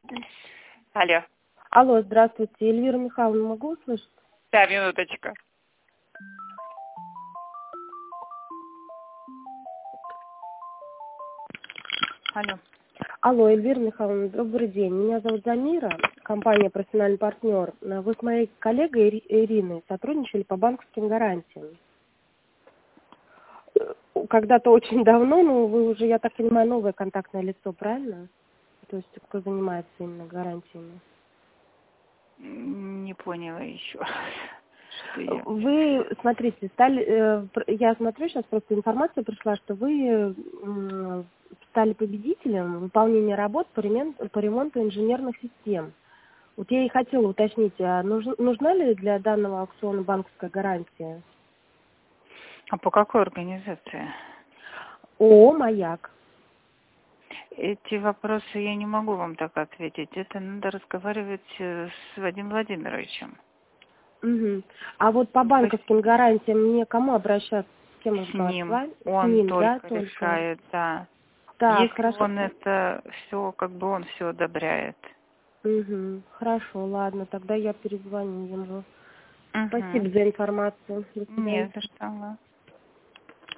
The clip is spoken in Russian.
Алло. Алло, здравствуйте. Эльвира Михайловна, могу услышать? Да, минуточку. Алло. Алло, Эльвира Михайловна, добрый день. Меня зовут Замира, компания «Профессиональный партнер». Вы с моей коллегой Ириной сотрудничали по банковским гарантиям. Когда-то очень давно, но вы уже, я так понимаю, новое контактное лицо, правильно? То есть кто занимается именно гарантиями? Не поняла еще. Что я... Вы, смотрите, я смотрю, сейчас просто информация пришла, что вы стали победителем выполнения работ по ремонту инженерных систем. Вот я и хотела уточнить, а нужна ли для данного аукциона банковская гарантия? А по какой организации? ООО «Маяк». Эти вопросы я не могу вам так ответить. Это надо разговаривать с Вадимом Владимировичем. Угу. А вот по банковским гарантиям мне кому обращаться? С кем С ним. разговаривать? С Он ним, да, только только? решает, да. Так, Если хорошо. он это все, как бы он все одобряет. Угу. Хорошо, ладно, тогда я перезвоню ему. Угу. Спасибо за информацию. До свидания. Не за что.